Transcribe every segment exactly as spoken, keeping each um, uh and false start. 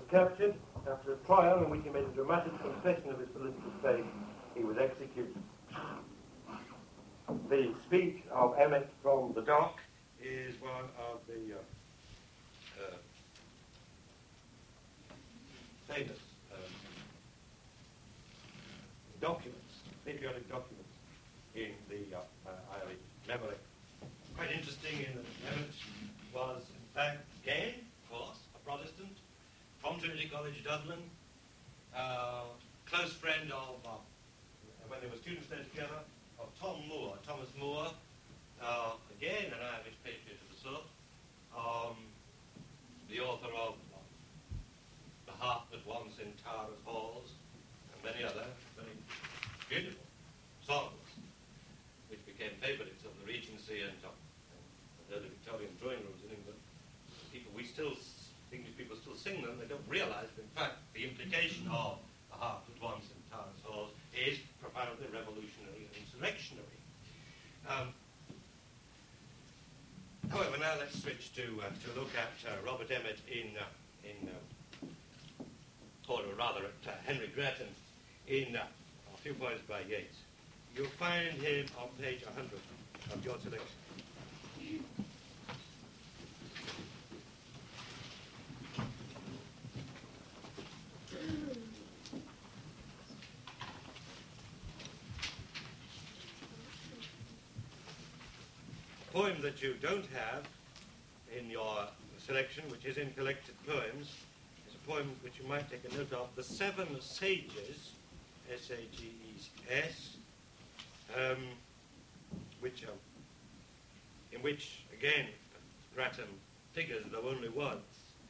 captured. After a trial in which he made a dramatic confession of his political faith, he was executed. The speech of Emmett from the dock is one of the uh, uh, famous um, documents, patriotic documents in the uh, uh, Irish memory. Quite interesting in that Emmett was, in fact, again, of course, a Protestant from Trinity College, Dublin, uh, close friend of, uh, when they were students there together, of Tom Moore, Thomas Moore, uh, again an Irish patriot of the sort, um, the author of uh, The Heart That Once in Tara's Halls, and many other very beautiful songs, which became favourites of the Regency and uh, the early Victorian drawing rooms in England. People, we still, English people still sing them. They don't realise, in fact, the implication of The Heart That Once in Tara's Halls is profoundly revolutionary and insurrectionary. Um, however, now let's switch to uh, to look at uh, Robert Emmet in uh, in uh, or rather at uh, Henry Grattan in uh, A Few Poems by Yeats. You'll find him on page one hundred of your selection. A poem that you don't have in your selection, which is in collected poems, is a poem which you might take a note of, The Seven Sages, S A G E S, um, which, um, in which, again, Grattan figures, though only once.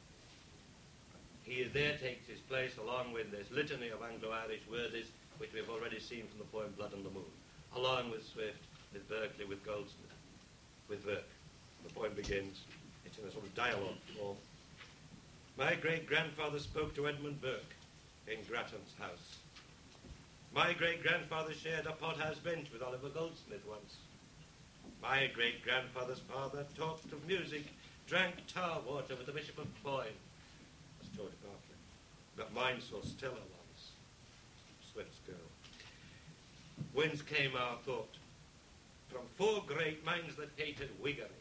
He there takes his place along with this litany of Anglo-Irish worthies, which we've already seen from the poem Blood on the Moon, along with Swift, with Berkeley, with Goldsmith, with Burke. The poem begins, it's in a sort of dialogue form. My great-grandfather spoke to Edmund Burke in Grattan's house. My great-grandfather shared a pothouse bench with Oliver Goldsmith once. My great-grandfather's father talked of music, drank tar water with the Bishop of Cloyne. That's George Berkeley. But mine saw Stella once, Swift's girl. Whence came our thought? From four great minds that hated Whiggery.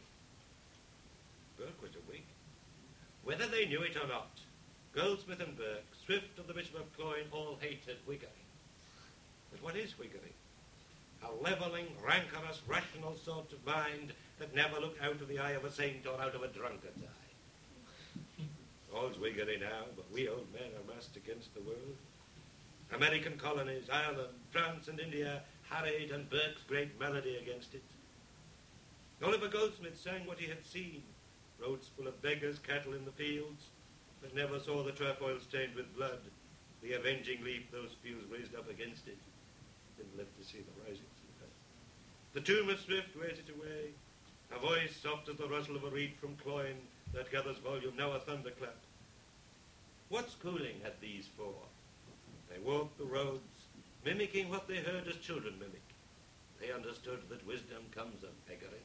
Burke was a Whig. Whether they knew it or not, Goldsmith and Burke, Swift and the Bishop of Cloyne, all hated Whiggery. But what is Whiggery? A levelling, rancorous, rational sort of mind that never looked out of the eye of a saint or out of a drunkard's eye. All's Whiggery now, but we old men are massed against the world. American colonies, Ireland, France and India harried, and Burke's great melody against it. Oliver Goldsmith sang what he had seen, roads full of beggars, cattle in the fields, but never saw the trefoil stained with blood, the avenging leaf those few raised up against it. Didn't live to see the risings. The tomb of Swift wears it away, a voice soft as the rustle of a reed from Cloyne that gathers volume, now a thunderclap. What schooling had these for? They walked the roads, mimicking what they heard as children mimic. They understood that wisdom comes of beggary.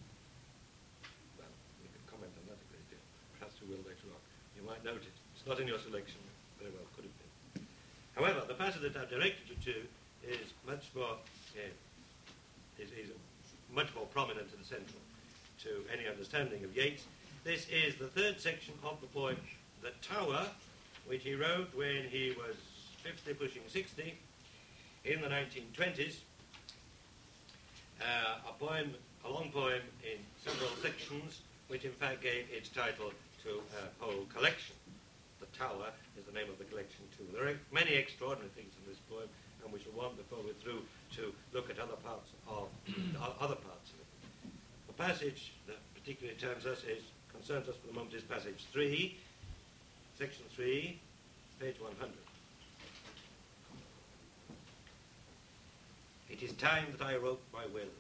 Well, we could comment on that a great deal. Perhaps we will later on. You might note it. It's not in your selection. Very well could have been. However, the passage that I've directed you to is much more uh, is, is much more prominent and central to any understanding of Yeats. This is the third section of the poem The Tower, which he wrote when he was fifty, pushing sixty, in the nineteen twenties. Uh, a poem, a long poem in several sections, which in fact gave its title to a whole collection. The Tower is the name of the collection too. There are many extraordinary things in this poem, and we shall want, before we're through, to look at other parts of other parts of it. The passage that particularly turns us is concerns us for the moment is passage three, section three, page one hundred. It is time that I wrote my will.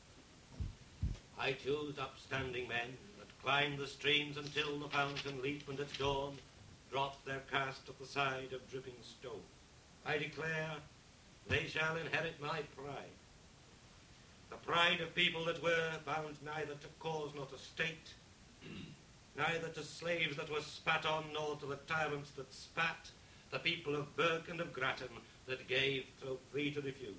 I choose upstanding men that climb the streams until the fountain leap, and at dawn drop their cast at the side of dripping stone. I declare they shall inherit my pride, the pride of people that were bound neither to cause nor to state, neither to slaves that were spat on, nor to the tyrants that spat, the people of Burke and of Grattan that gave so free to refuse.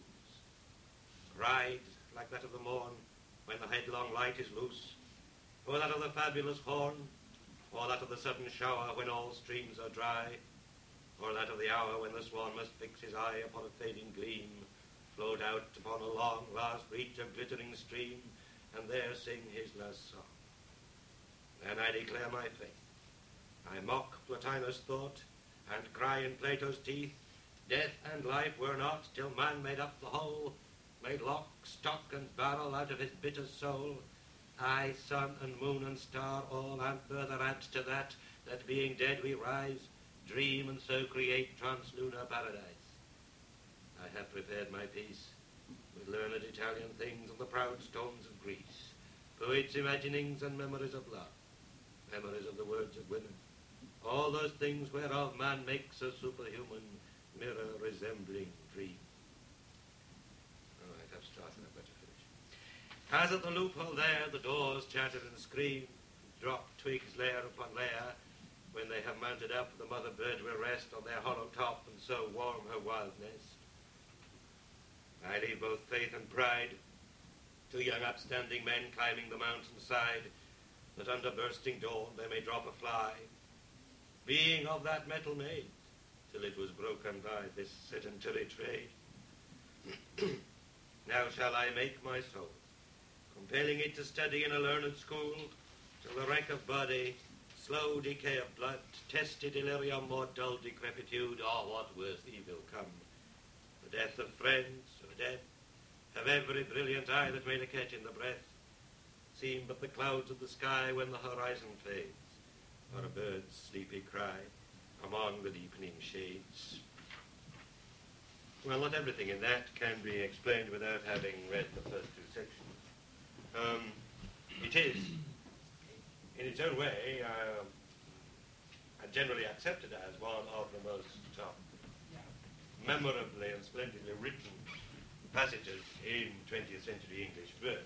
Ride like that of the morn, when the headlong light is loose, or that of the fabulous horn, or that of the sudden shower when all streams are dry, or that of the hour when the swan must fix his eye upon a fading gleam, float out upon a long last reach of glittering stream, and there sing his last song. Then I declare my faith. I mock Plotinus' thought, and cry in Plato's teeth, death and life were not till man made up the whole, made lock, stock, and barrel out of his bitter soul. Aye, sun and moon and star all, and further add to that, that being dead we rise, dream, and so create translunar paradise. I have prepared my piece with learned Italian things on the proud stones of Greece, poets' imaginings and memories of love, memories of the words of women, all those things whereof man makes a superhuman mirror resembling dream. All right, I've started, I've got to finish. As at the loophole there, the doors chatter and scream, drop twigs layer upon layer, when they have mounted up, the mother bird will rest on their hollow top and so warm her wild nest. I leave both faith and pride to young upstanding men climbing the mountainside, that under bursting dawn they may drop a fly, being of that metal made, till it was broken by this sedentary trade. Now shall I make my soul, compelling it to study in a learned school, till the wreck of body, slow decay of blood, tested delirium, or dull decrepitude, or what worse evil come, the death of friends, or death of every brilliant eye that may catch in the breath, seem but the clouds of the sky when the horizon fades, or a bird's sleepy cry among the deepening shades. Well, not everything in that can be explained without having read the first two sections. Um, it is, in its own way, uh, and generally accepted as one of the most uh, memorably and splendidly written passages in twentieth century English verse.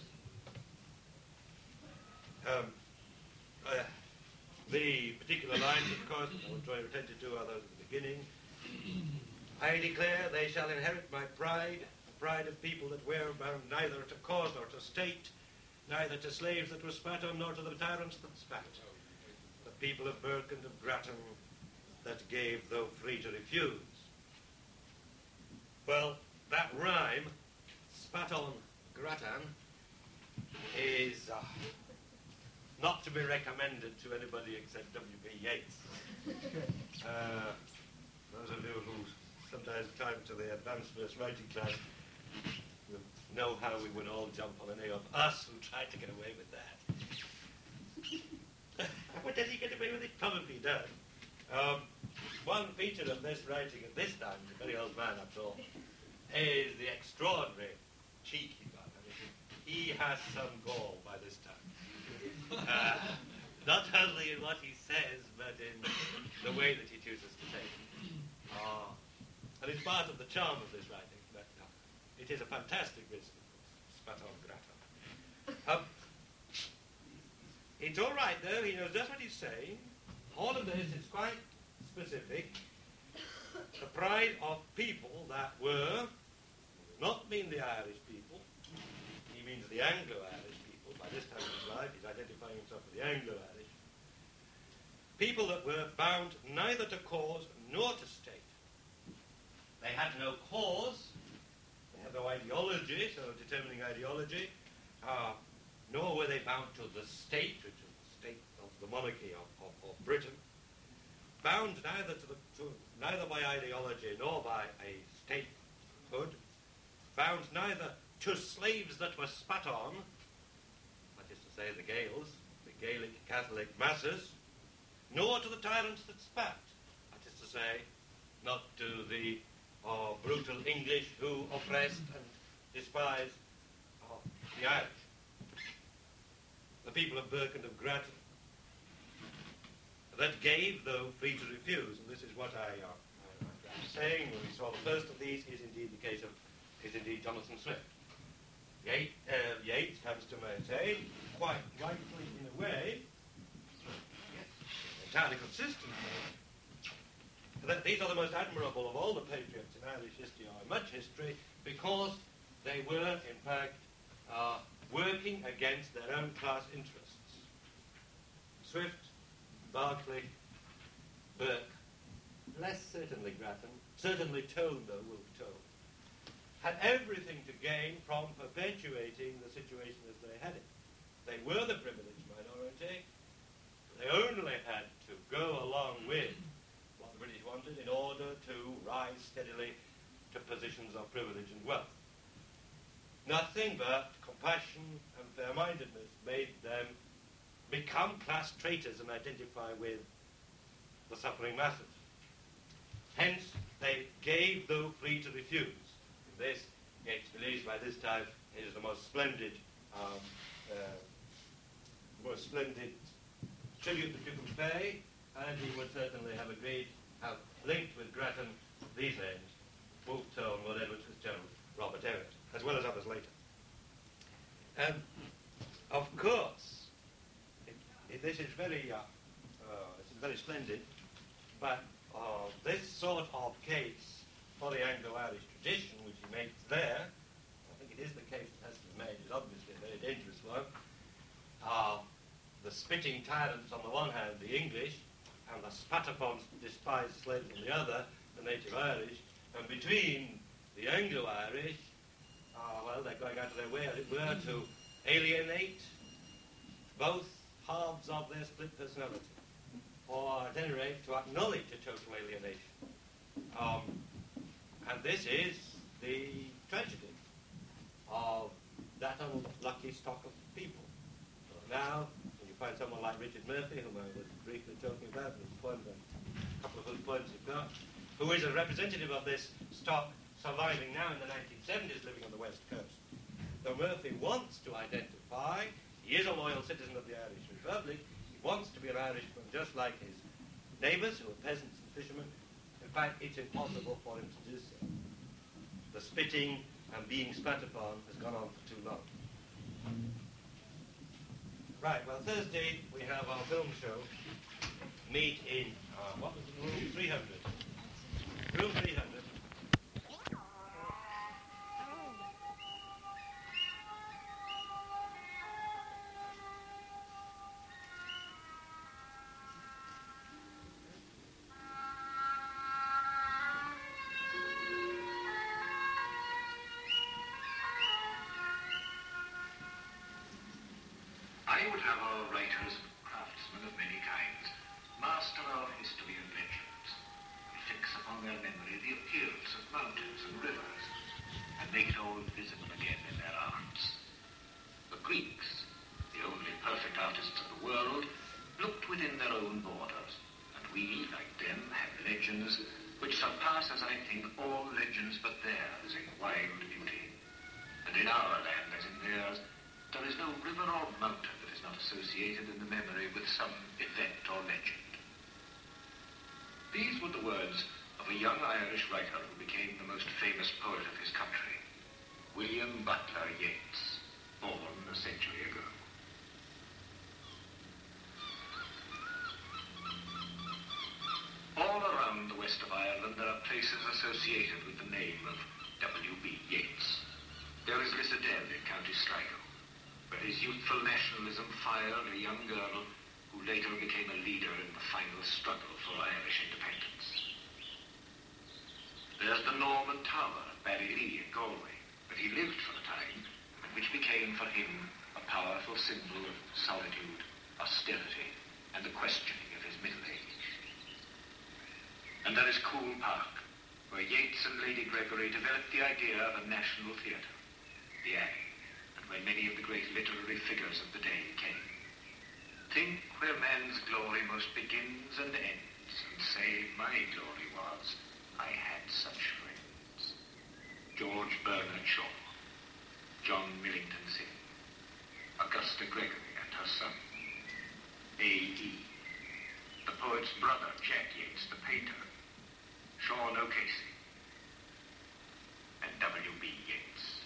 Um, uh, the particular lines, of course, I will draw your attention to are those at the beginning. I declare they shall inherit my pride, the pride of people that were bound neither to cause nor to state, neither to slaves that were spat on, nor to the tyrants that spat. The people of Burke and of Grattan that gave, though free to refuse. Well, that rhyme, spat on Grattan, is uh, not to be recommended to anybody except W B Yeats. Uh, those of you who sometimes climb to the advanced verse writing class will know how we would all jump on any of us who tried to get away with that. But does he get away with it? Probably does. Um, one feature of this writing at this time, he's a very old man after all, is the extraordinary cheek he got. I mean, he has some gall by this time. Uh, not only in what he says, but in the way that he chooses to say it. Uh, and it's part of the charm of this writing, but uh, it is a fantastic business, spat on Grattan. Um, it's all right, though. He knows just what he's saying. All of this is quite specific. The pride of people that were, not mean the Irish people, he means the Anglo-Irish people. By this time in his life, he's identifying himself with the Anglo-Irish. People that were bound neither to cause nor to state. They had no cause, they had no ideology, so determining ideology, uh, nor were they bound to the state, which was the state of the monarchy of, of, of Britain. Bound neither to the to, neither by ideology nor by a statehood, bound neither to slaves that were spat on, that is to say the Gaels, the Gaelic Catholic masses, nor to the tyrants that spat, that is to say, not to the uh, brutal English who oppressed and despised uh, the Irish. The people of Burke and of Grattan, that gave, though free to refuse, and this is what I, uh, I'm saying when we saw the first of these, is indeed the case of, is indeed Jonathan Swift. Yeats, uh, Yeats comes to maintain, quite rightly in a way, entirely consistent with that these are the most admirable of all the patriots in Irish history or in much history because they were, in fact, uh, working against their own class interests. Swift, Berkeley, Burke, less certainly Grattan, certainly Tone, though, will be told, had everything to gain from perpetuating the situation as they had it. They were the privileged minority. They only had to go along with what the British wanted in order to rise steadily to positions of privilege and wealth. Nothing but compassion and fair-mindedness made them become class traitors and identify with the suffering masses. Hence, they gave though free to refuse. This, Yeats believes by this time, is the most splendid, um, uh, most splendid tribute that you can pay, and he would certainly have agreed, have linked with Grattan these names, Wolfe Tone, Lord Edward Fitzgerald, Robert Elliot, as well as others later. And, of course, it, it, this is very, uh, uh, this is very splendid, but uh, this sort of case for the Anglo-Irish tradition, which he makes there, I think it is the case that has to be made, is obviously a very dangerous one. Uh, the spitting tyrants on the one hand, the English, and the spat-upon despised slaves on the other, the native Irish, and between the Anglo-Irish, uh, well, they're going out of their way, as it were, to alienate both halves of their split personality, or at any rate, to acknowledge a total alienation. Um, and this is the tragedy of that unlucky stock of people. So now, when you find someone like Richard Murphy, whom I was briefly talking about, his poems, a couple of whose poems you've got, who is a representative of this stock surviving now in the nineteen seventies, living on the West Coast. Though Murphy wants to identify, he is a loyal citizen of the Irish Republic, he wants to be an Irishman just like his neighbours, who are peasants and fishermen. In fact, it's impossible for him to do so. The spitting and being spat upon has gone on for too long. Right, well, Thursday we have our film show. Meet in, uh, what was it, room three hundred? Room three hundred. I would have our writers and craftsmen of many kinds master our history and legends, and fix upon their memory the appearance of mountains and rivers, and make it all visible again in their arts. The Greeks, the only perfect artists of the world, looked within their own borders, and we, like them, have legends which surpass, as I think, all legends but theirs in wild beauty. And in our land, as in theirs, there is no river or mountain that is not associated in the memory with some event or legend. These were the words of a young Irish writer who became the most famous poet of his country, William Butler Yeats, born a century ago. All around the west of Ireland there are places associated with the name of W B Yeats. There is Lissadell in County Sligo, where his youthful nationalism fired a young girl who later became a leader in the final struggle for Irish independence. There's the Norman Tower at Ballylee in Galway, where he lived for a time, and which became for him a powerful symbol of solitude, austerity, and the questioning of his middle age. And there is Coole Park, where Yeats and Lady Gregory developed the idea of a national theatre, the Abbey, where many of the great literary figures of the day came. Think where man's glory most begins and ends, and say, my glory was, I had such friends. George Bernard Shaw, John Millington Synge, Augusta Gregory and her son, A E, the poet's brother, Jack Yeats, the painter, Sean O'Casey, and W B Yeats.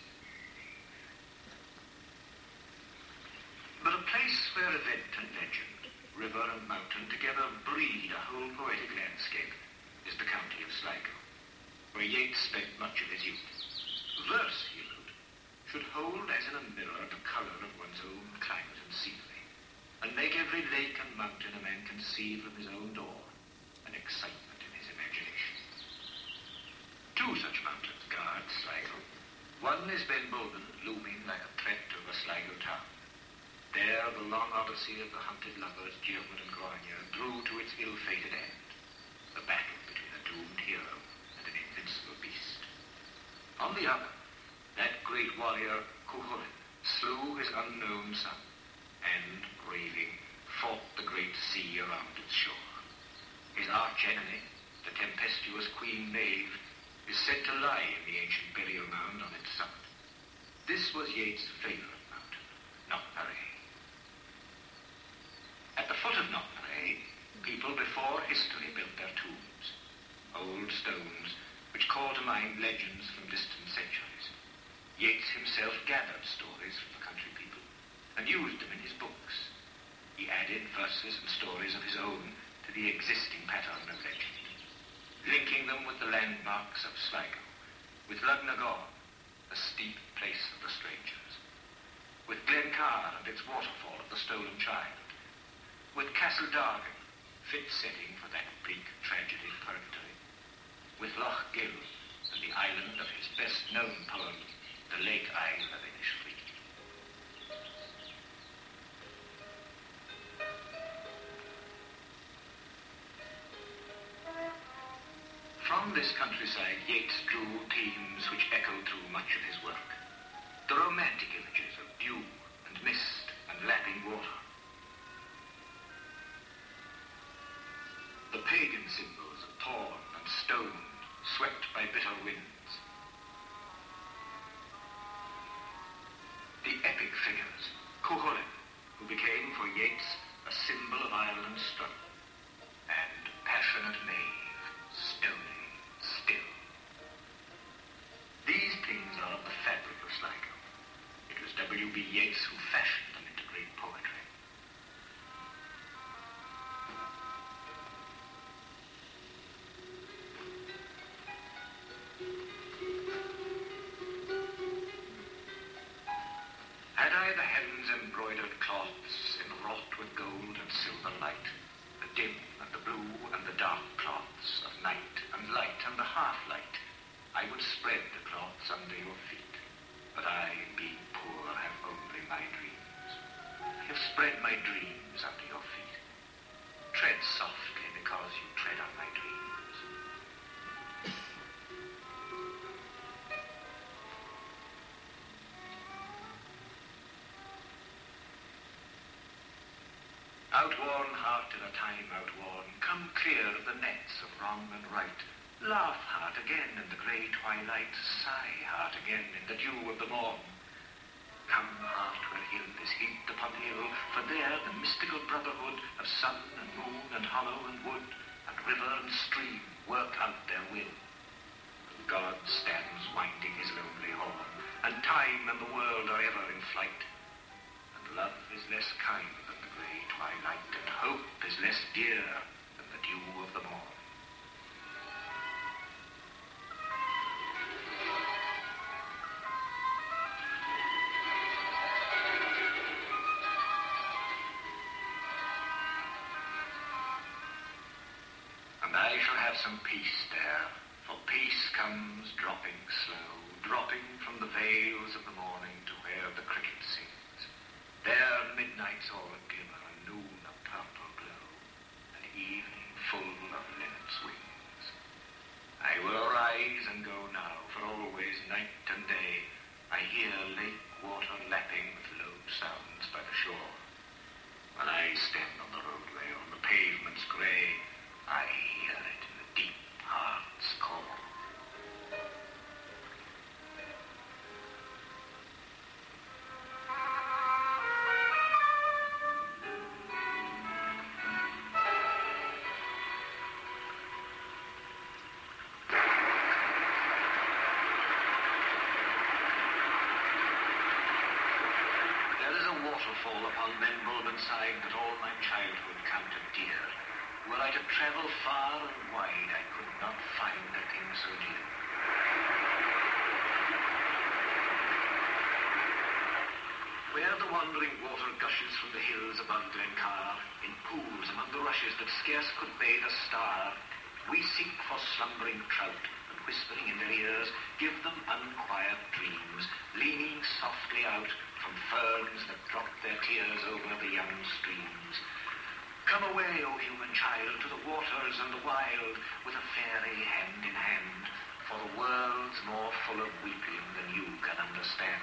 But a place where event and legend, river river and mountain together breed a whole poetic landscape, is the county of Sligo, where Yeats spent much of his youth. Verse, he wrote, should hold as in a mirror the colour of one's own climate and scenery, and make every lake and mountain a man can see from his own door, an excitement in his imagination. Two such mountains guard Sligo. One is Ben Bulben, looming like a threat over Sligo town. There the long odyssey of the hunted lovers, Diarmuid and Gráinne, drew to its ill-fated end, the battle between a doomed hero and an invincible beast. On the other, that great warrior, Cuchulainn, slew his unknown son, and, raving, fought the great sea around its shore. His arch-enemy, the tempestuous Queen Maeve, is said to lie in the ancient burial mound on its summit. This was Yeats' favourite mountain, Knocknarea. At the foot of Knocknarea, people before history built their tombs, old stones which call to mind legends from distant centuries. Yeats himself gathered stories from the country people and used them in his books. He added verses and stories of his own to the existing pattern of legend, linking them with the landmarks of Sligo, with Lugnagore, the steep place of the strangers, with Glencar and its waterfall of the stolen child, with Castle Dargan, fit setting for that bleak tragedy Purgatory, with Loch Gill and the island of his best-known poem, The Lake Isle of Innisfree. From this countryside, Yeats drew themes which echoed through much of his work. The romantic images of dew and mist and lapping water. The pagan symbols of thorn and stone swept by bitter winds. The epic figures, Cuchulainn, who became for Yeats a symbol of Ireland's struggle, and passionate Maeve, stony, still. These things are of the fabric of Sligo. It was W B Yeats who fashioned them into great poetry. Had I the heaven's embroidered cloths enwrought with gold and silver light, the dim and the blue and the dark cloths of night and light and the half-light, I would spread the cloths under your feet. But I, being poor, have only my dreams. I have spread my dreams under your feet. Tread softly because you tread on my dreams. Outworn heart in a time outworn, come clear of the nets of wrong and right. Laugh, heart, again in the grey twilight. Sigh, heart, again in the dew of the morn. Come, heart, where hill is heaped upon hill, for there the mystical brotherhood of sun and moon and hollow and wood and river and stream work out their will. God stands winding his lonely horn, and time and the world are ever in flight. And love is less kind than the grey twilight, and hope is less dear than the dew of the morn. And I shall have some peace there, for peace comes dropping slow, dropping from the vales of the morning to where the cricket sings. There midnight's all a glimmer, and noon a purple glow, and evening full of linnet's wings. I will arise and go now, for always night and day I hear lake water lapping with low sounds by the shore. When I stand on the roadway, on the pavement's grey, I hear it in the deep heart's core. There is a waterfall fall upon Benbulbenside that all my childhood counted dear. Were I to travel far and wide, I could not find a thing so dear. Where the wandering water gushes from the hills above Glencar, in pools among the rushes that scarce could bathe a star, we seek for slumbering trout, and whispering in their ears, give them unquiet dreams, leaning softly out from ferns that drop their tears over the young streams. Come away, O human child, to the waters and the wild, with a fairy hand in hand, for the world's more full of weeping than you can understand.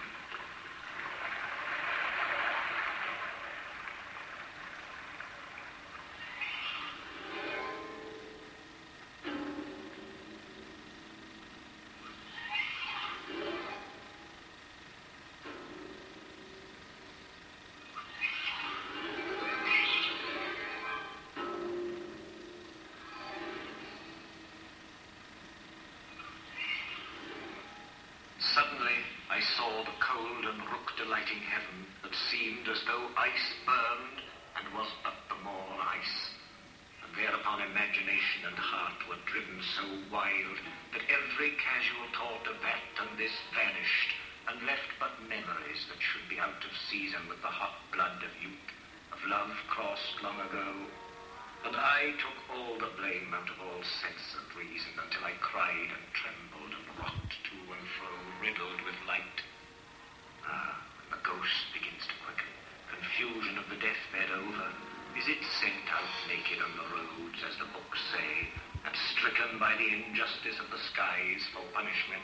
Suddenly, I saw the cold and rook-delighting heaven that seemed as though ice burned and was but the more ice. And thereupon imagination and heart were driven so wild that every casual thought of that and this vanished and left but memories that should be out of season with the hot blood of youth, of love crossed long ago. And I took all the blame out of all sense and reason until I cried and trembled and rocked to and fro, riddled with light. Ah, when the ghost begins to quicken, confusion of the deathbed over, is it sent out naked on the roads, as the books say, and stricken by the injustice of the skies for punishment?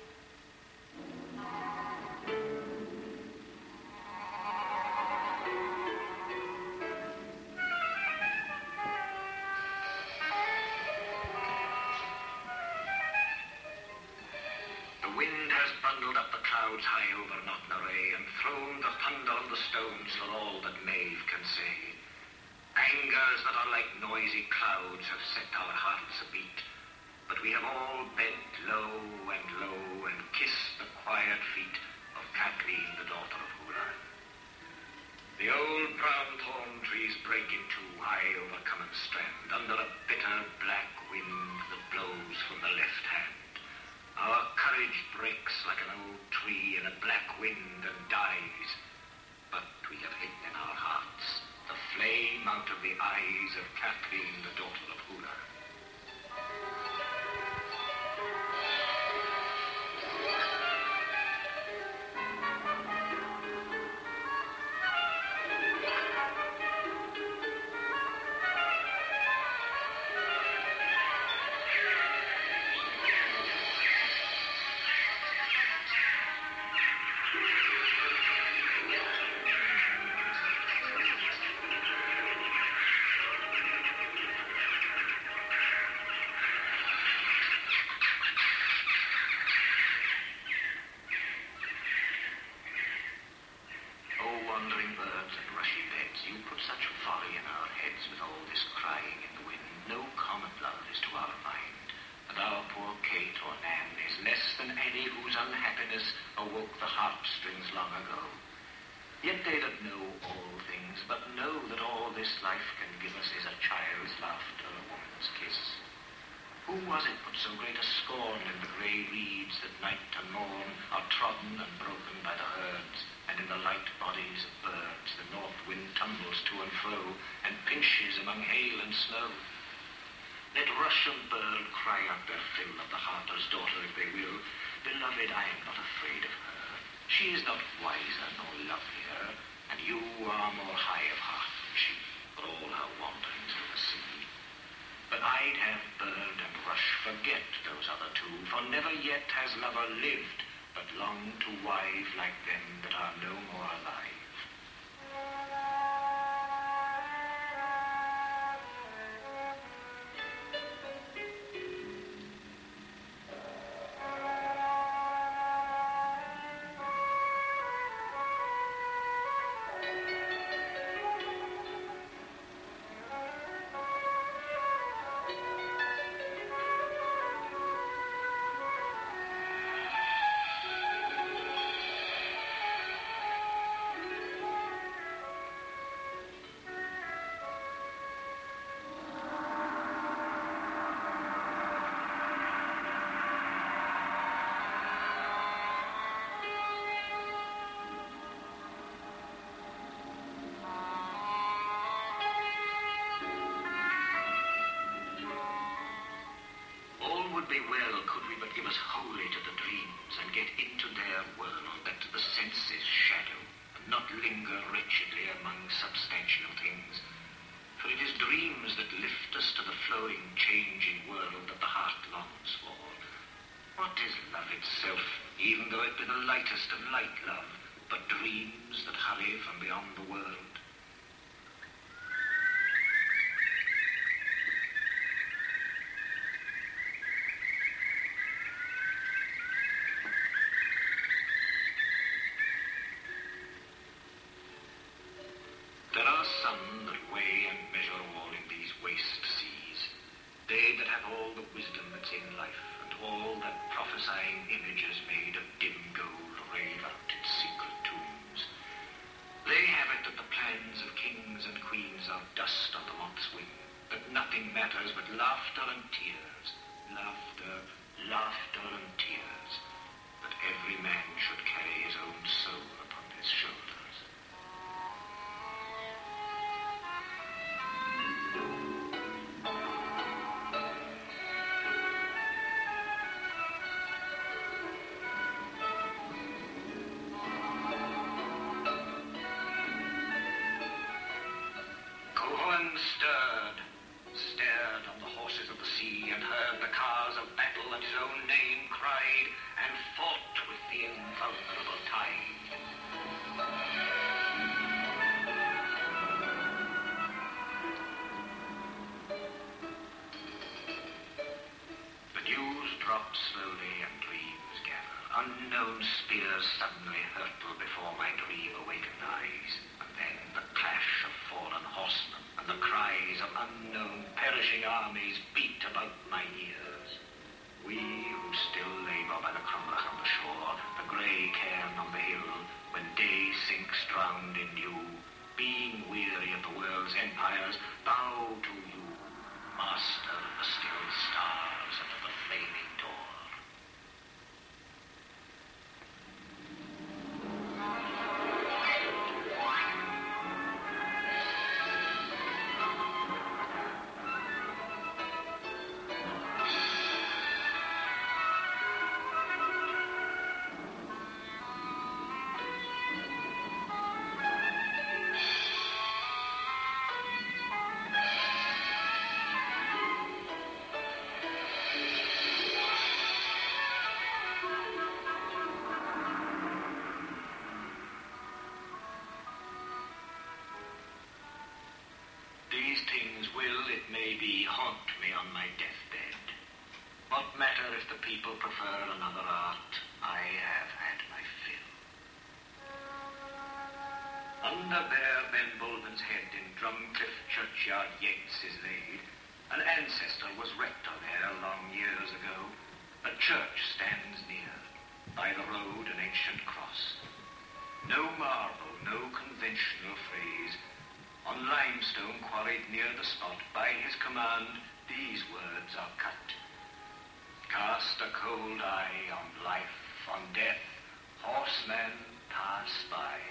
High over Knocknarea and thrown the thunder on the stones for all that Maeve can say. Angers that are like noisy clouds have set our hearts a beat, but we have all bent low and low and kissed the quiet feet of Kathleen, the daughter of Húrán. The old brown thorn trees break in two high over Cummin Strand under a bitter black wind that blows from the left hand. Our courage breaks like an old tree in a black wind and dies. But we have hidden in our hearts the flame out of the eyes of Kathleen, the daughter of Húrán. Lived, but long to wive like them that are no more alive. very well could we but give us wholly to the dreams and get into their world that to the senses shadow, and not linger wretchedly among substantial things. For it is dreams that lift us to the flowing, changing world that the heart longs for. What is love itself, even though it be the lightest of light love, but dreams that hurry from beyond the world? There are some that weigh and measure all in these waste seas, they that have all the wisdom that's in life, and all that prophesying images made of dim gold rave out its secret tombs. They have it that the plans of kings and queens are dust on the moth's wing, that nothing matters but laughter and tears, laughter, laughter and tears, that every man should carry his own soul upon his shoulders. Stirred, stared on the horses of the sea, and heard the cars of battle, and his own name cried, and fought with the invulnerable tide. The dews drop slowly and dreams gather. Unknown spears suddenly hurtle before my dream awakened eyes, and then the clash of fallen horsemen and the cries of unknown perishing armies beat about my ears. We who still labour by the crumlach on the shore, the grey cairn on the hill, when day sinks drowned in dew, being weary of the world's empires, bow to you, master of the still stars and of the flaming door. These things will, it may be, haunt me on my deathbed. What matter if the people prefer another art? I have had my fill. Under bare Ben Bulman's head in Drumcliff churchyard Yates is laid. An ancestor was rector there long years ago. A church stands near. By the road an ancient cross. No marble, no conventional phrase. On limestone quarried near the spot, by his command, these words are cut. Cast a cold eye on life, on death, horsemen pass by.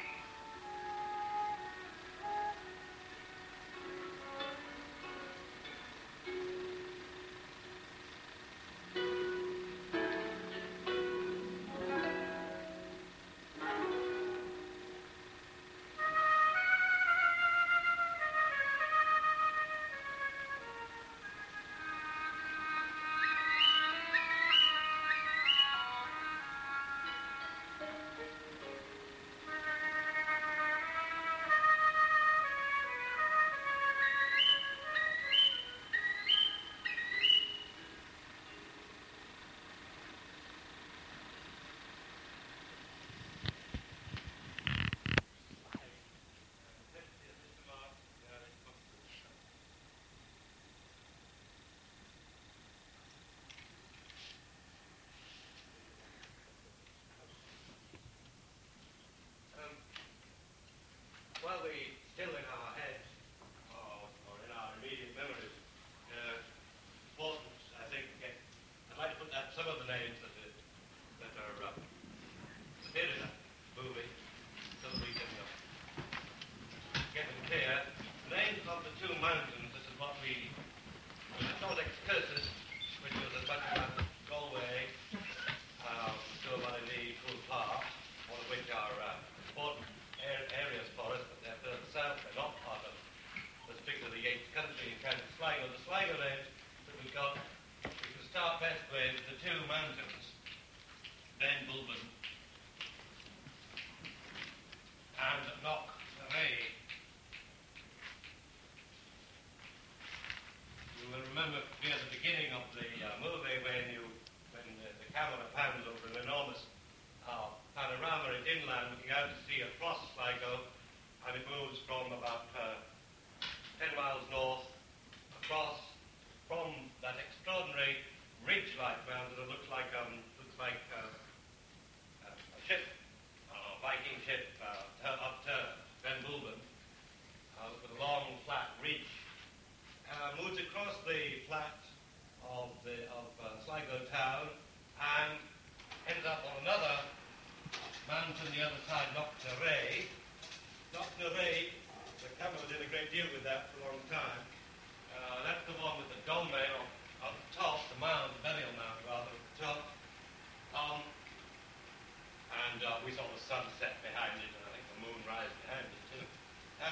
moved across the flat of, the, of uh, Sligo town and ended up on another mountain the other side, Knocknarea. Knocknarea, the camera did a great deal with that for a long time. Uh, that's the one with the dome on, on the top, the mound, the burial mound rather, at the top. Um, and uh, we saw the sunset behind it, and I think the moon rise behind it too. Um,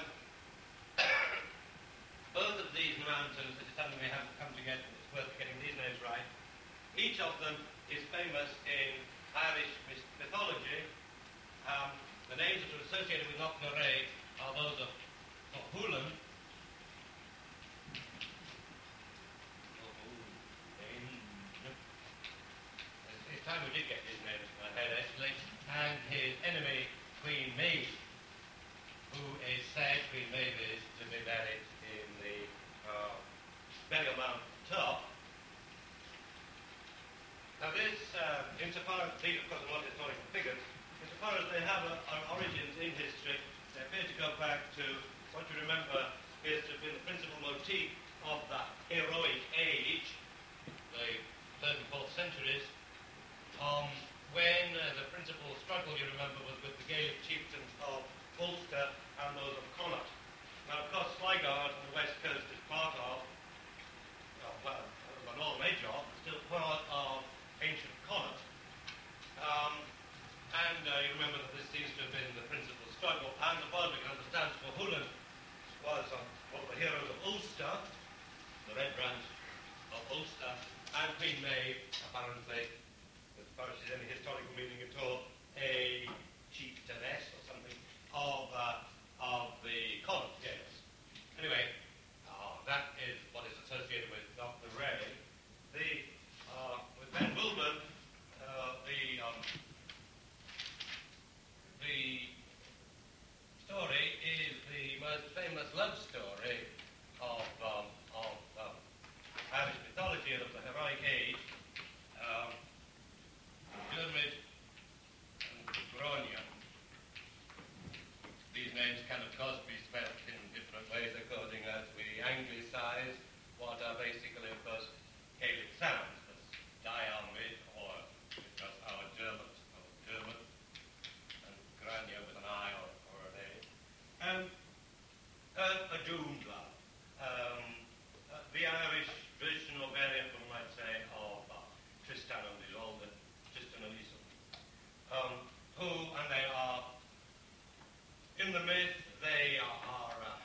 both of these mountains, it's something we have come to get, and it's worth getting these names right. Each of them is famous in Irish mythology. Um, the names that are associated with Knocknarea are those of Hulan. It's time we did get his name into my head, actually. And his enemy, Queen Maeve, who is said, Queen Maeve is, to be buried in the uh, burial mound top. Now this, uh, insofar as these, of course, are not historical figures, insofar as they have a, an origins in history, they appear to go back to what you remember appears to have been the principal motif of the heroic age, the third and fourth centuries, um, when uh, the principal struggle, you remember, was with the Gaelic chieftains of Ulster and those of Connaught. Now, of course, Sligo on the west coast is part of, uh, well, not all major, but still part of ancient Connaught. Um, and uh, you remember that this seems to have been the principal struggle, and the far as we can understand, for Hulan was uh, one of the heroes of Ulster, the Red Branch of Ulster, and Queen Maeve, apparently, as far as she's any historical meaning at all, a chieftainess or something of uh, of the Connaught Gaels. Anyway, uh, that is what is associated with Doctor Ray. The uh, with Ben Bulben, uh, the um, the story is the most famous love story of um, of um, Irish mythology and of the heroic age. Um, Dermot and Grania. These names can, of course, be spelled in different ways according as we anglicise what are basically, of course, Gaelic sounds, as Diarmid or just our Dermot, or Dermot, and Grania with an I or, or an A. Um, uh, a doomed love. Um, uh, the Irish version or variant, one might say, of uh, Tristan and Isolde, Tristan and Isolde. Um, who, and they are, in the myth, they are, uh,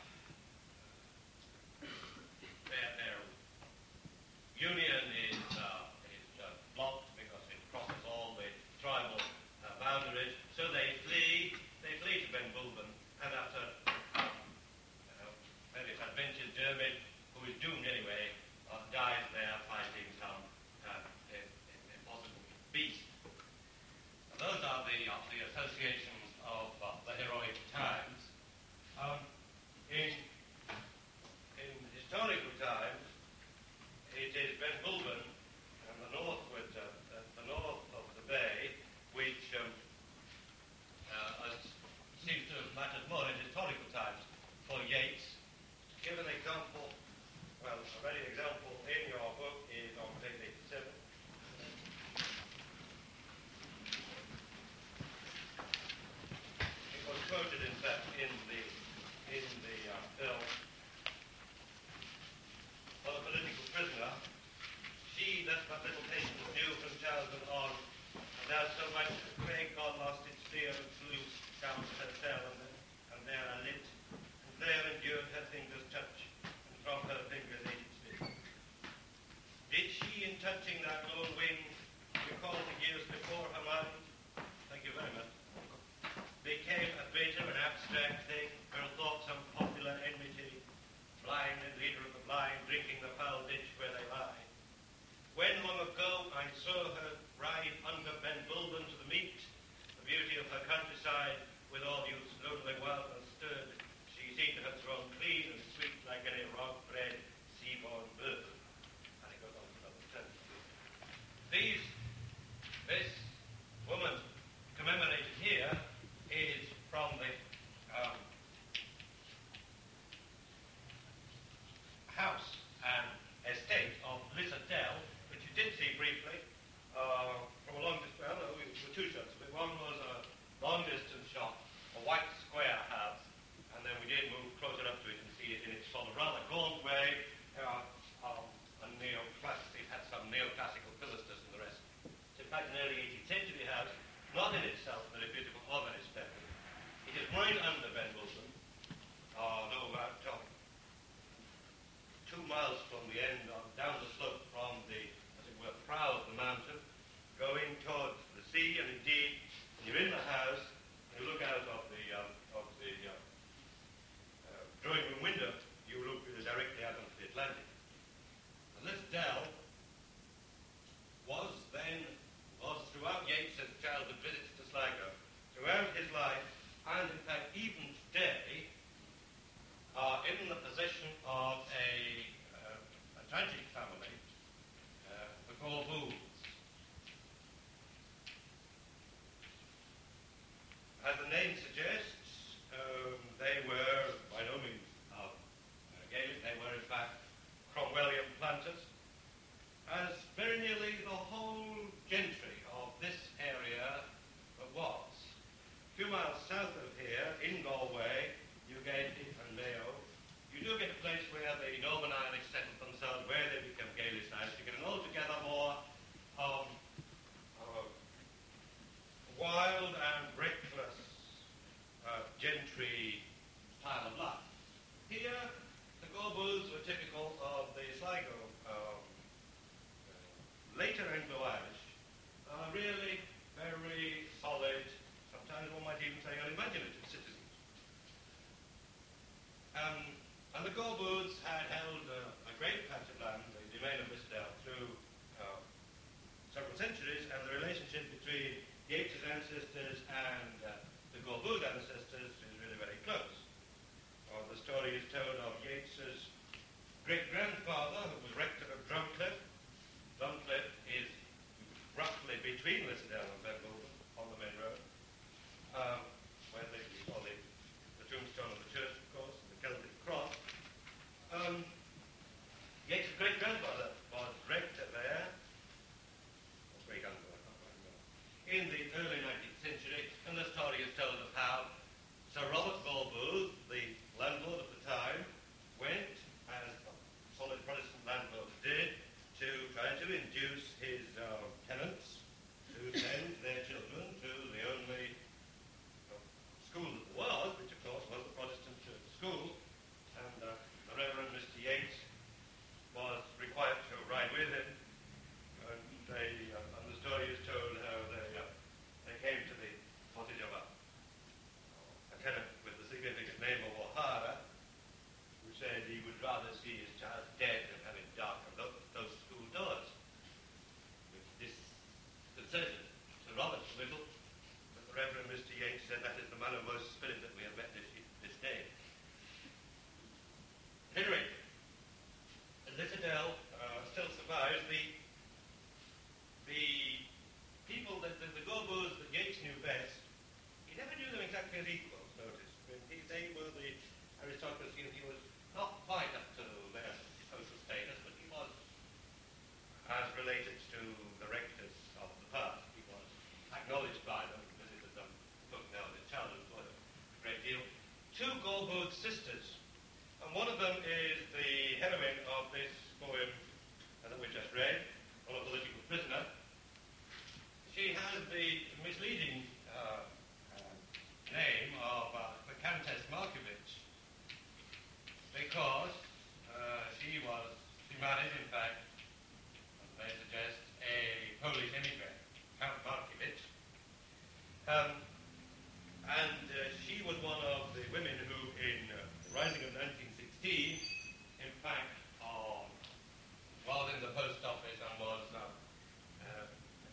their, their union is, uh, is uh, blocked because it crosses all the tribal uh, boundaries, so they flee, they flee to Ben Bulben, and after um, uh, various adventures, Dermot, who is doomed anyway, uh, dies there fighting some uh, impossible beast. Those are the, uh, the associations of uh, the heroic times. Um, in, in historical times, it is Ben Bulben and the northward, uh, uh, the north of the bay, which um, uh, uh, seems to have mattered more in historical times for Yeats. Give an example, well, a very example in your book is on page eighty-seven. It was quoted, in fact, in the in the uh, film. For the political prisoner, she that but little patience knew from childhood on, and now so much that Craig God lost its fear and flew down to her cell, and, and there I lit, and there endured her fingers' touch, and from her fingers ate its bit. Did she, in touching that lone wing, recall the years before her mind? Thank you very much. Became a bitter and abstract thing, her thoughts some popular enmity, blind and leader of the blind, drinking the foul ditch where they lie. When long ago I saw her ride under Ben Bulben to the meet, the beauty of her countryside, with all youths lonely, wild and stirred, she seemed to have thrown clean and sweet like any rock-bred sea-born bird. And it goes on to another sentence. These, this woman commemorated here is from the um, house and miles from the end, of, down the slope from the, as it were, brow of the mountain, going towards the sea, and indeed, when you're in the house, and you look out of the, um, of the uh, uh, drawing room window, you look directly out onto the Atlantic. And this dell was then, was throughout Yeats's childhood visits to Sligo, throughout his life, and in fact even today, are in the possession of a, uh, a tragic family, uh, the Gorbools. As the name suggests, um, they were by no means of uh, Gaelic, they were in fact Cromwellian planters, as very nearly the whole gentry of this area was. A few miles south of here, in Galway, you get, and Mayo, you do get a place where the Northern Irish settled themselves, where they become Gaelicised. You get an altogether more um, uh, wild and reckless uh, gentry style of life. Here, the Gorbools were typical of the Sligo um, later Anglo-Irish, uh, really very solid, sometimes one might even say unimaginative citizens. Um, and the Gorbools had held uh, a great patch of land, the domain of Lisdale, through uh, several centuries, and the relationship between Yeats's ancestors and uh, the Gorbood ancestors is really very close. Uh, the story is told of Yeats's great-grandfather, who was rector of Drumcliff. Drumcliff is roughly between Lisdale and Benbulben on the main road, um, where they saw the, the tombstone of the church, of course, and the Celtic cross. Um, Yeats' great-grandfather was rector there, or great-uncle, I can't quite remember, in the early nineteenth century, and the story is told of how Sir Robert Gorbooth, the landlord of the time, went, as solid Protestant landlords did, to try to induce his uh, tenants to send their children to the only uh, school that there was, which of course was the Protestant church school, and uh, the Reverend Mister Yeats was required to ride with him, and, they, uh, and the story is told how they, uh, they came to the cottage of a, a tenant with the significant name of O'Hara, who said he would rather see his child dead than have it darken those, those school doors. With this disconcerted Sir Robert a little, but the Reverend Mister Yeats said that is the man of most spirit that we have met this, this day. At any rate, Lissadell uh, still survives. The, the people, that the, the Gorbools that Yeats knew best, he never knew them exactly as equals, notice. I mean, he, they were the aristocracy, and he was not quite up to their social status, but he was as related to the rectors of the past. He was acknowledged by them, visited them, looked now at his childhood for a great deal. Two Gorbood sisters, and one of them is the heroine of this poem that we just read, on a political prisoner. She has the misleading uh, uh, name of uh, the Countess Markievicz, because uh, she was, she married, in fact, as they suggest, a Polish immigrant, Count Markievicz. Um, and uh, she was one of the women who, in uh, the Rising of nineteen sixteen, in fact, uh, was in the post office and was uh, uh,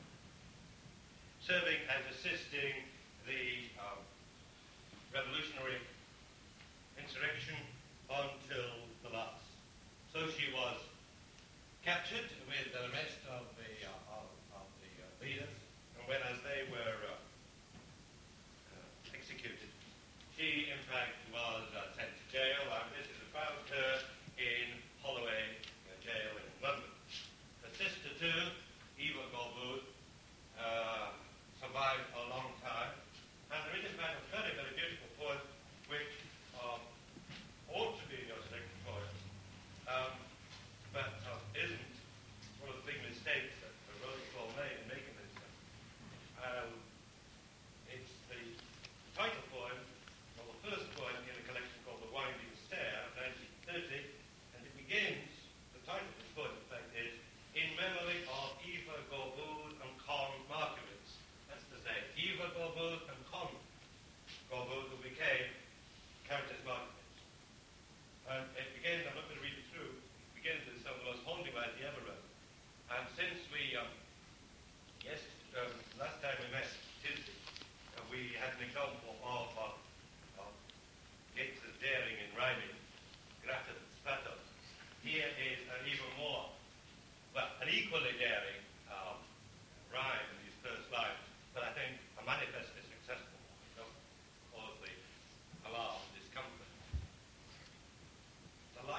serving and assisting the uh, revolutionary insurrection until the last. So she was captured with the rest of the, uh, of, of the uh, leaders, and when as they were uh, uh, executed, she in fact was uh, sent to jail, and this is about her in Holloway uh, jail in London. Her sister too, Eva Gorbooth, uh, survived a long time.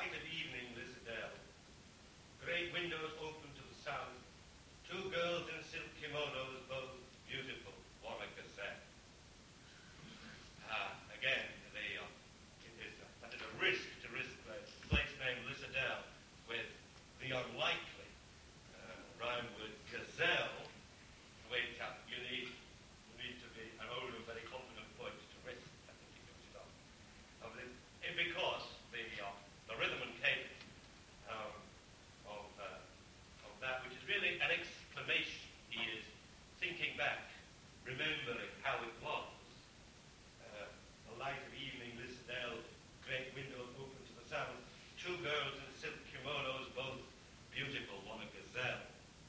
of evening, Lissadell. Great windows open to the south. Two girls in silk kimonos, both beautiful. One a gazette. Ah, again, they, uh, it is, uh, that is a risk to risk the place named Lissadell with the unlikely uh, rhyme with gazelle. Wait up, you need, you need to be an old and very confident poet to risk. I think he goes it on. Of the, and because the uh, the rhythm and cadence um, of uh, of that, which is really an exclamation, he is thinking back, remembering how it was. Uh, the light of evening, Lissadell, great windows open to the south, two girls in silk kimonos, both beautiful, one a gazelle.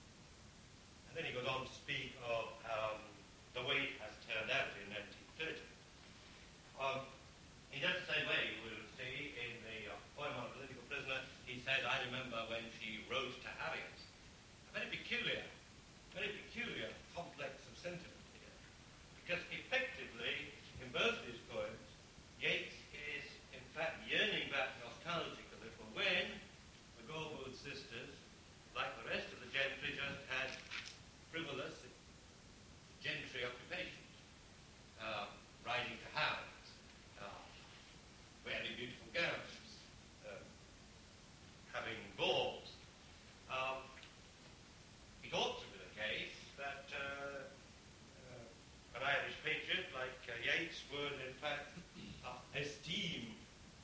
And then he goes on to speak of um, the way it has turned out in nineteen thirty. Um, he does the same way, you will see, in the uh, poem on a political prisoner. He says, I remember when she wrote to Harriet. A very peculiar, very peculiar complex of sentiment here. Because effectively, in both these poems, Yeats is, in fact, yearning back nostalgically for when the Gore-Booth sisters, like the rest of the gentry, just had frivolous gentry occupations, uh, riding to hounds, uh, wearing beautiful gowns, uh, having balls. Um, it ought to be the case that uh, uh, an Irish patriot like uh, Yeats would, in fact, uh, esteem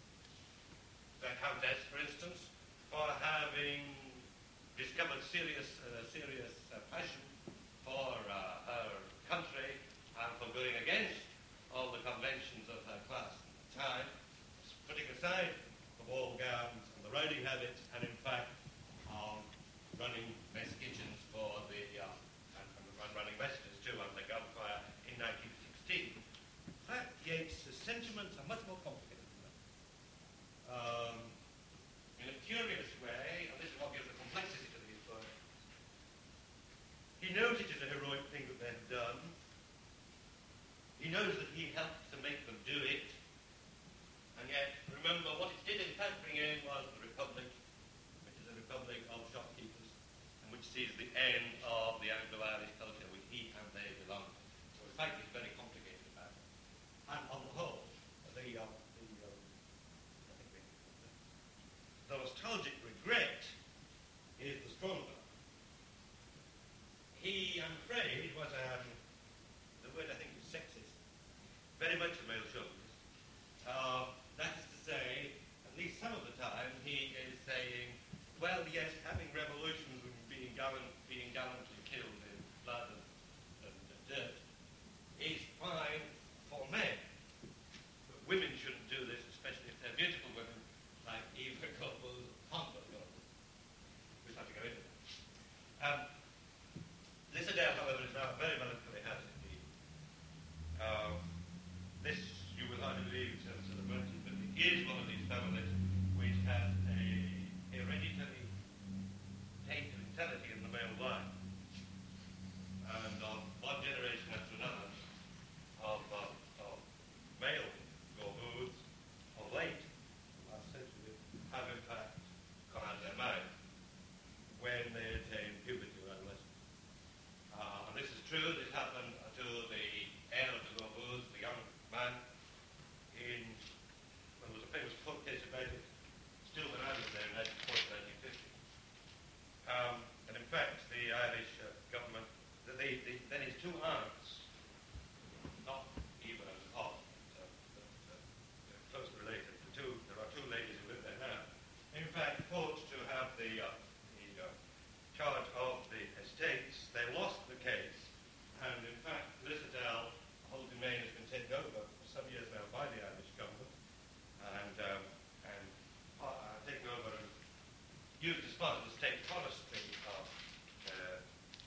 the Countess, for instance, for having discovered serious, uh, serious uh, passion for uh, her country and for going against all the conventions of her class at the time, putting aside the ball gowns and the riding habits, and in fact um, running mess kitchens for the uh, and, and running messages too under gunfire in nineteen sixteen. In fact, Yeats' sentiments are much more complicated than that. Um, in a curious way, and this is what gives the complexity to these poems. He knows it is a heroic thing that they have done. He knows that he helped to make them do it. And yet, remember, what it did in fact bring in was the Republic, which is a republic of shopkeepers, and which sees the end of the Anglo-Irish culture which he and they belong to. So in fact, it's very complicated about it. And on the whole, the, uh, the, uh, I think the, the nostalgic regret is the stronger. He, I'm afraid, was, um, the word I think is sexist, very much a male chauvinist. Uh, that is to say, at least some of the time, he is saying, well, yes, having revolutions and being gallant, being gallantly killed in blood and, and, and dirt is fine for men. But women shouldn't do this, especially if they're beautiful women, like Eva Goebel, Humber Goebel. We just have to go into that. Um, Lissadell, however, is now a very melancholy house indeed. Uh, this, you will hardly believe, in terms of the Merchant, but it is one of these families which has a hereditary taint of insanity in the male line. And of one generation after another of, uh, of male Gore-Booths of late, last century, have in fact gone out of their mind when they attain puberty or adolescence. Uh, and this is true. This happened to the heir of the Gore-Booths, the young man, in, well, there was a famous court case about it, still when I was there in nineteen forty, nineteen fifty. Um, and in fact, the Irish uh, government, the, the, the, then his two aunts, not Eva and Hop, uh, but, uh, they're closely related, the two, there are two ladies who live there now, in fact, fought to have the, uh, the uh, charge of the estates. They lost the case, and in fact, Lissadell, the whole domain has been taken over for some years now by the Irish government, and um, and uh, taken over and used as part of the state forestry uh, uh,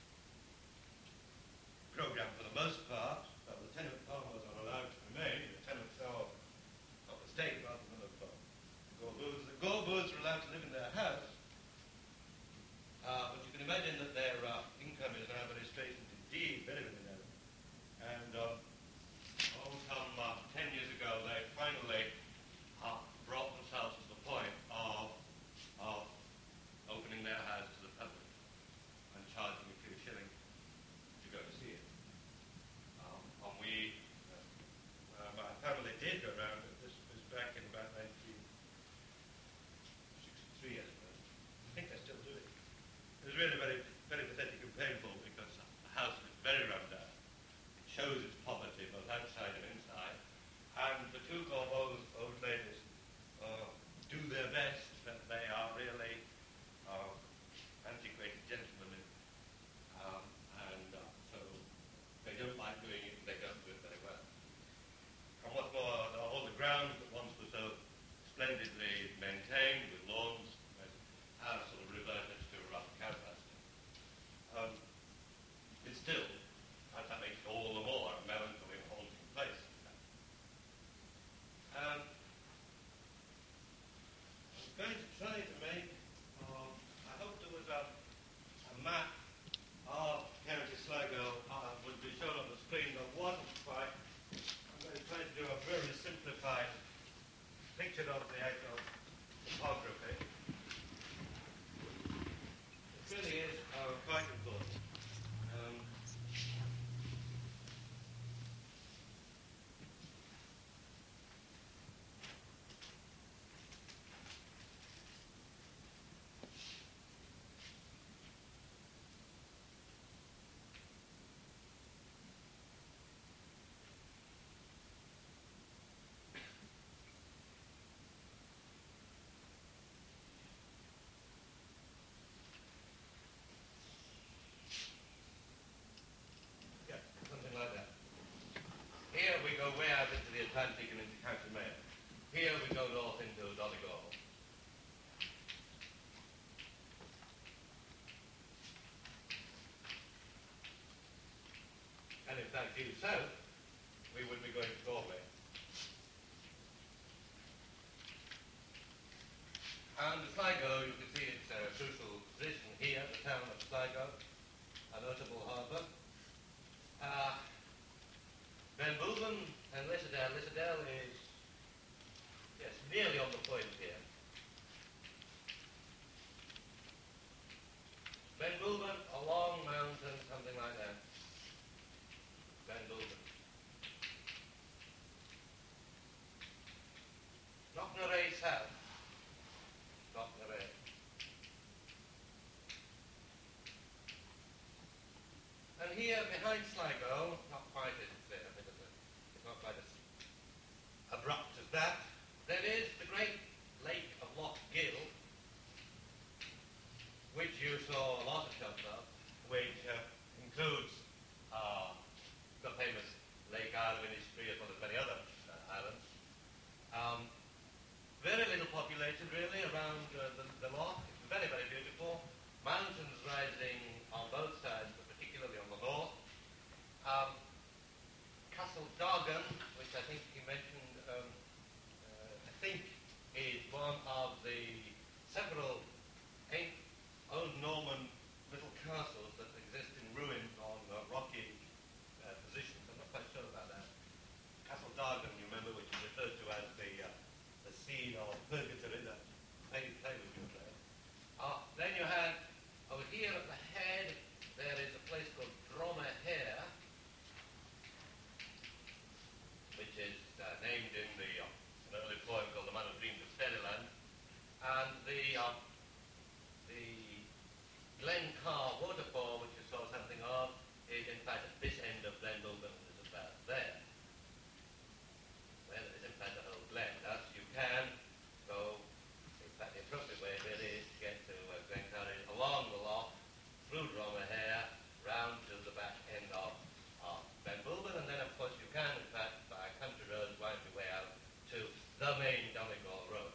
program for the most part. Uh, the tenant farmers are allowed to remain. The tenants are of the state rather than of uh, Gore-Booths. The Gore-Booths are allowed to live in their house. Uh, but you can imagine that their uh, income is now very straitened indeed, very, very narrow. And uh, oh, some uh, ten years ago, they finally uh, brought themselves to the point of the map of County Sligo uh, would be shown on the screen, but wasn't quite. I'm going to try to do a very simplified picture of the actual topography. It really is uh, quite important. Um, Yeah, something like that. Here we go way out into the Atlantic and into County Mayo. Here we go north into Donegal. And in fact, due south, we would be going to Galway. And Sligo, you can see its uh, crucial position here, the town of Sligo, a notable harbour. Uh, Benbulben and Lissadell. Lissadell is, yes, nearly on the point here. Benbulben, a long mountain, something like that. Benbulben. Knocknarea south. Knocknarea. And here behind Sligo, not quite as uh, it's not quite as abrupt as that, there is the great lake of Lough Gill, which you saw a lot of shots of, which uh, includes uh, the famous Lake Isle in history as well as many other uh, islands. Um, very little populated really around uh, the, the loch. It's very, very beautiful. Mountains rising on both sides, but particularly on the north. Um, Castle Dargan, which I think he mentioned, um, uh, I think is one of the several eight old Norman little castles that exist in ruin on uh, rocky uh, positions. I'm not quite sure about that. Castle Dargan, you remember, which is referred to as the, uh, the scene of Purgatory, that maybe play with you there. Uh, then you had, over here at the head, there is a place called Dromahair, which is uh, named in the uh, an early poem called The Man Who Dreamed of Fairyland. And the uh, the Glen Carr waterfall, which you saw something of, is in fact at this end of Benbulben, and is about there. Where there is in fact a whole glen. Thus you can go, in fact the appropriate way really is to get to uh, Glen Carr along the loch, through Dromahair, round to the back end of uh, Benbulben, and then of course you can in fact by country roads wind your way out to the main Donegal road.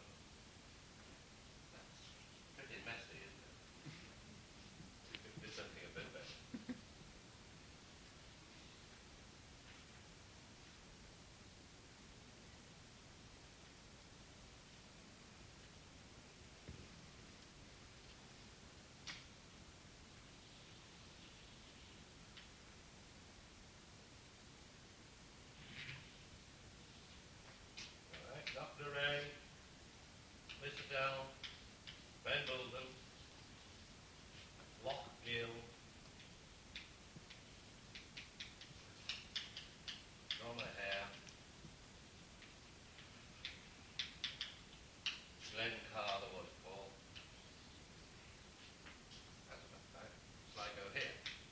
That's pretty messy, isn't it? You could do something a bit better. All right, Knocknarea, Lissadell, Benbulben, Lough Gill, Dromahair, Glen Carr, the waterfall. That's about right. Sligo here.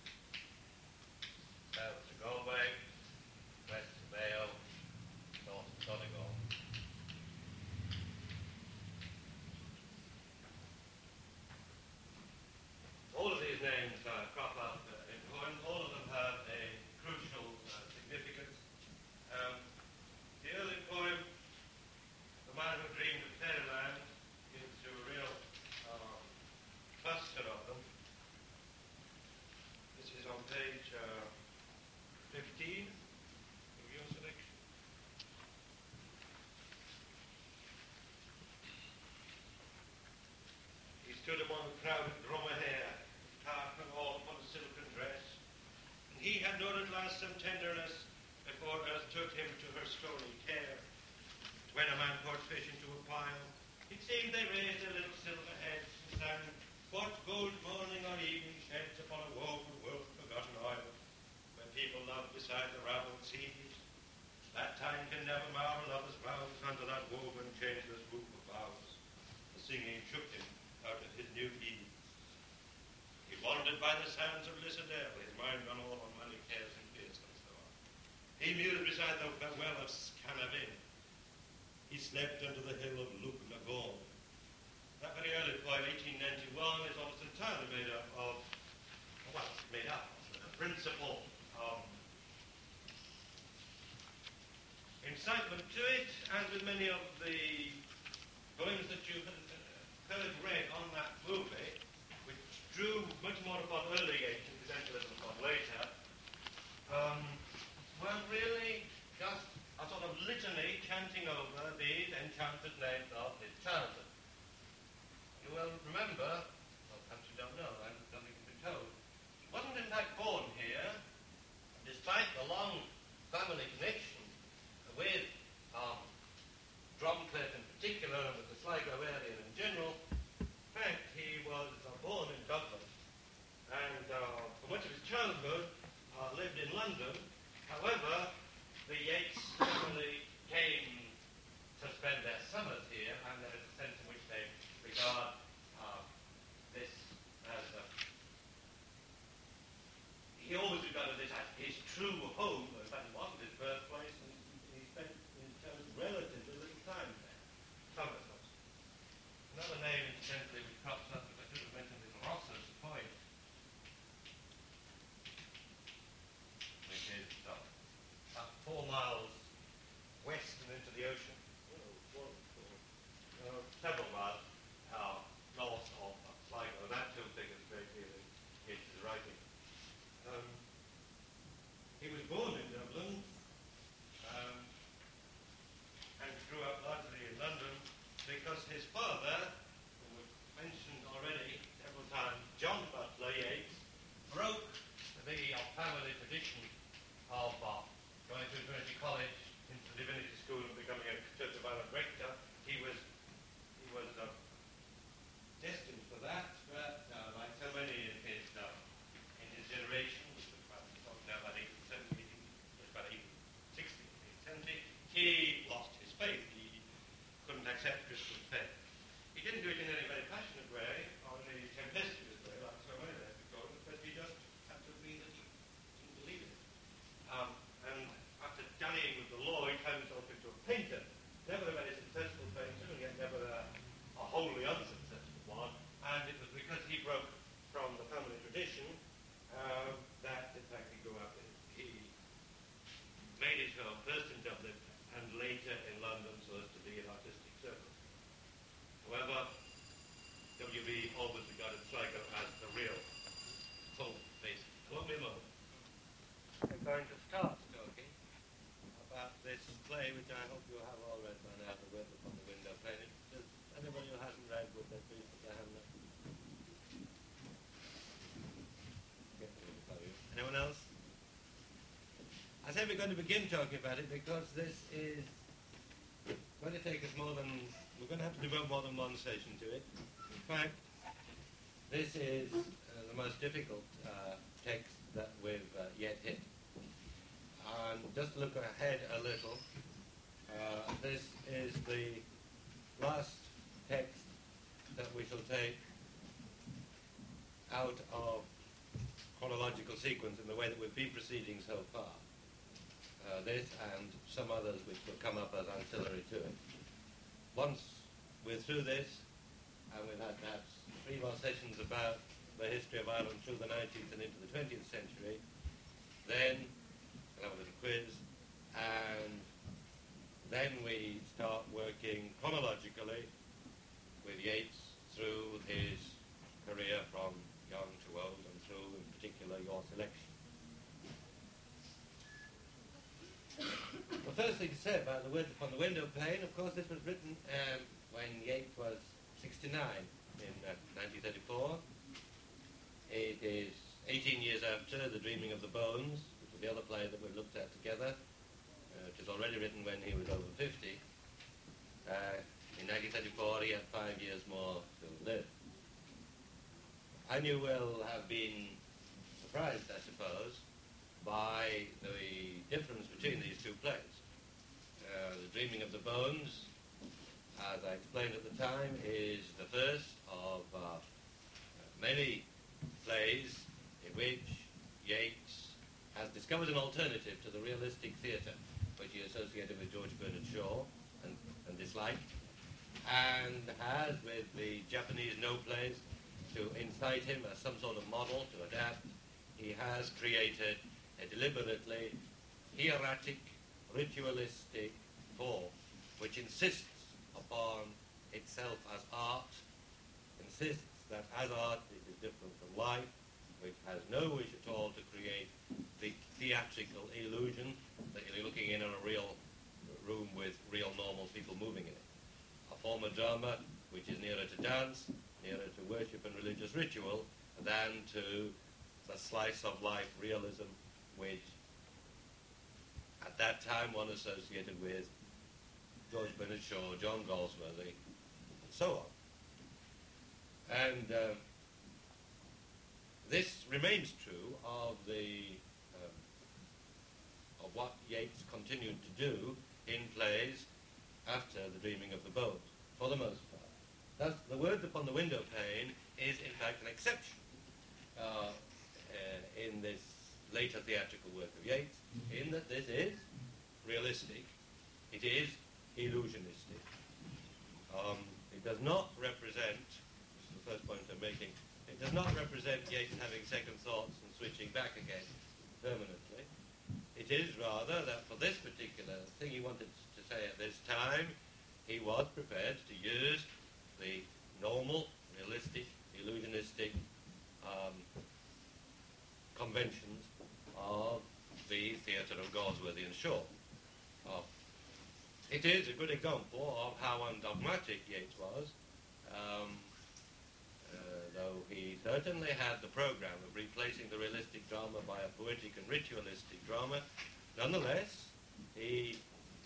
South to Galway, west to Mayo, north to Donegal. All of these names uh, crop up uh, in poems. All of them have a crucial uh, significance. Um, the early poem, The Man Who Dreamed of Fairyland, gives you a real um, cluster of them. This is on page uh, fifteen of your selection. He stood among the crowd at Dromahair, Tartan past some tenderness before earth took him to her stony care. When a man poured fish into a pile, it seemed they raised their little silver heads and sang, "What gold morning or evening sheds upon a woeful world forgotten isle, where people love beside the ravelled seas. That time can never mar a lover's vows under that woven changeless roof of boughs." The singing shook him out of his new ease. He wandered by the sands of Lissadell, his mind run all on money, cares, and fears, and so on. He mused beside the well of Scanavin. He slept under the hill of Luc Nagorn. That very early poem, eighteen ninety-one, is almost entirely made up of, well, it's made up of the principle of incitement to it, as with many of the poems that you heard read on that movie, which drew much more upon early Yeats and potentially upon later, um, were really just a sort of litany chanting over these enchanted names of his childhood. You will remember, well, perhaps you don't know, and nothing can be told, he wasn't in fact born here, despite the long family connection with um, Drumcliff in particular, and with the Sligo area in general. In fact, he was uh, born in Dublin, and uh, for much of his childhood uh, lived in London. However, the Yeats family came to spend their summers here, and there is a sense in which they regard uh, this as a... He always regarded this as his true home. In fact, it wasn't his birthplace, and he spent, in terms of relatively little time there. Somerset. Another name, incidentally, which crops up, which I should have mentioned, is Ross's Point, which is uh, about four miles west and into the ocean. Oh, one, four, uh, several miles uh, north of uh, Sligo. And that too figures very clearly in his writing. Um, he was born in Dublin um, and grew up largely in London because his father, who was mentioned already several times, John Butler Yeats, broke the uh, family tradition of uh, going to Trinity College, into the Divinity School, and becoming a Church of Ireland rector. He was he was uh, destined for that, but uh, like so many in his uh, in his generation, which was about talking now about eighteen seventy, just about eighteen sixty, eighteen seventy, he lost his faith. He couldn't accept Christian faith. He didn't do it in any very passionate way, or in any tempestuous way, like so many there before, but he just had to agree that he didn't believe in it. Um, and after dallying with the law, he turned himself into a painter. Never a very successful painter, and yet never a, a wholly unsuccessful one. And it was because he broke from the family tradition uh, that, in fact, he grew up in. He made his home first in Dublin and later in London so as to be in artistic circles. However, W B always regarded Sligo as the real home base. Won't be a moment. I'm going to start talking about this play, which I hope you have all read by now, The Word Upon the Window Pane. Does anybody who hasn't read, would they please put their hand up? Anyone else? I say we're going to begin talking about it because this is going to take us more than, we're going to have to devote more than one session to it. In fact, this is uh, the most difficult uh, text that we've uh, yet hit. And just to look ahead a little, uh, this is the last text that we shall take out of chronological sequence in the way that we've been proceeding so far. Uh, this and some others which will come up as ancillary to it. Once we're through this, and we've had perhaps three more sessions about the history of Ireland through the nineteenth and into the twentieth century, then we'll have a little quiz, and then we start working chronologically with Yeats through his career from young to old, and through, in particular, your selection. The first thing to say about The Words Upon the Window Pane, of course, this was written um, when Yeats was sixty-nine in uh, nineteen thirty-four. It is eighteen years after The Dreaming of the Bones, which was the other play that we've looked at together, uh, which was already written when he was over fifty. Uh, in nineteen thirty-four, he had five years more to live. And you will have been surprised, I suppose, by the difference between these two plays. Uh, the Dreaming of the Bones, as I explained at the time, is the first of uh, many plays in which Yeats has discovered an alternative to the realistic theatre, which he associated with George Bernard Shaw and, and disliked, and has, with the Japanese no plays, to incite him as some sort of model to adapt, he has created a deliberately hieratic, ritualistic form which insists upon itself as art, insists that as art it is different from life, which has no wish at all to create the theatrical illusion that you're looking in in a real room with real normal people moving in it. A form of drama which is nearer to dance, nearer to worship and religious ritual than to the slice of life realism which at that time one associated with George Bernard Shaw, John Galsworthy, and so on. And uh, this remains true of the um, of what Yeats continued to do in plays after The Dreaming of the Bones, for the most part. Thus, The Word Upon the Window Pane is, in fact, an exception uh, uh, in this later theatrical work of Yeats, in that this is realistic, it is illusionistic. Um, it does not represent, this is the first point I'm making, it does not represent Yeats having second thoughts and switching back again permanently. It is rather that for this particular thing he wanted to say at this time, he was prepared to use the normal, realistic, illusionistic um, conventions of the theatre of Galsworthy and Shaw. Uh, it is a good example of how undogmatic Yeats was, um, uh, though he certainly had the program of replacing the realistic drama by a poetic and ritualistic drama. Nonetheless, he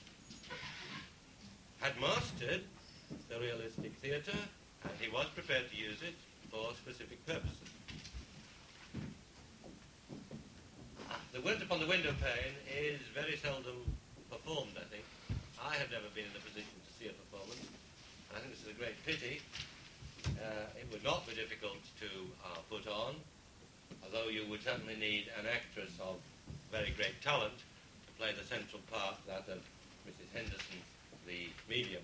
had mastered the realistic theatre, and he was prepared to use it for specific purposes. The Word Upon the Window Pane is very seldom performed, I think. I have never been in a position to see a performance. I think this is a great pity. Uh, it would not be difficult to uh, put on, although you would certainly need an actress of very great talent to play the central part, that of Missus Henderson, the medium.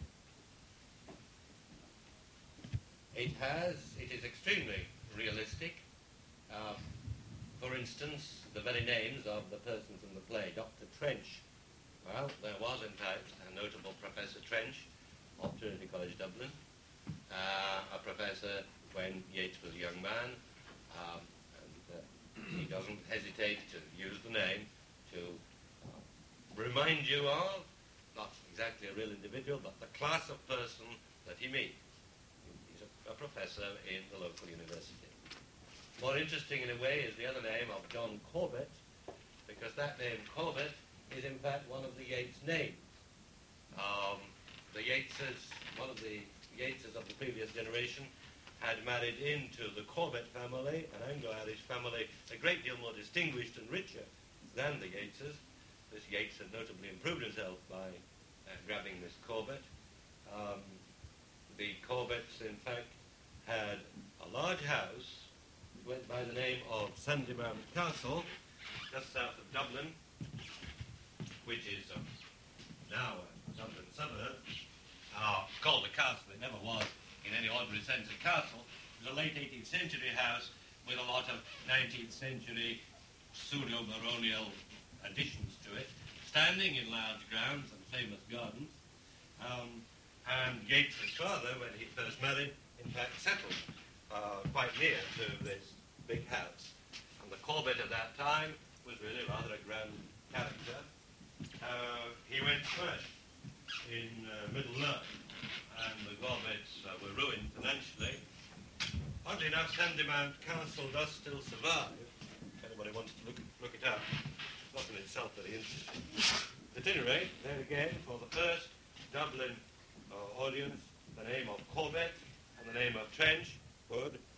It has, it is extremely realistic. Uh, for instance, the very names of the persons in the play. Doctor Trench. Well, there was, in fact, a notable Professor Trench of Trinity College Dublin, uh, a professor when Yeats was a young man, um, and uh, he doesn't hesitate to use the name to uh, remind you of, not exactly a real individual, but the class of person that he meets. He's a, a professor in the local university. More interesting in a way is the other name of John Corbett, because that name Corbett is in fact one of the Yeats names. Um, the Yeatses, one of the Yeatses of the previous generation had married into the Corbett family, an Anglo-Irish family, a great deal more distinguished and richer than the Yeatses. This Yeats had notably improved himself by uh, grabbing this Corbett. Um, the Corbetts, in fact, had a large house went by the name of Sandymount Castle, just south of Dublin, which is um, now a Dublin suburb, uh, called a castle. It never was, in any ordinary sense, a castle. It was a late eighteenth century house with a lot of nineteenth century pseudo-baronial additions to it, standing in large grounds and famous gardens. Um, and Yeats' father, when he first married, in fact settled uh, quite near to this big house. And the Corbett at that time was really rather a grand character. Uh, he went first in uh, middle life, and the Corbetts uh, were ruined financially. Oddly enough, Sandymount Castle does still survive. If anybody wants to look, look it up, it's not myself very interesting. At any rate, there again, for the first Dublin uh, audience, the name of Corbett and the name of Trench, good,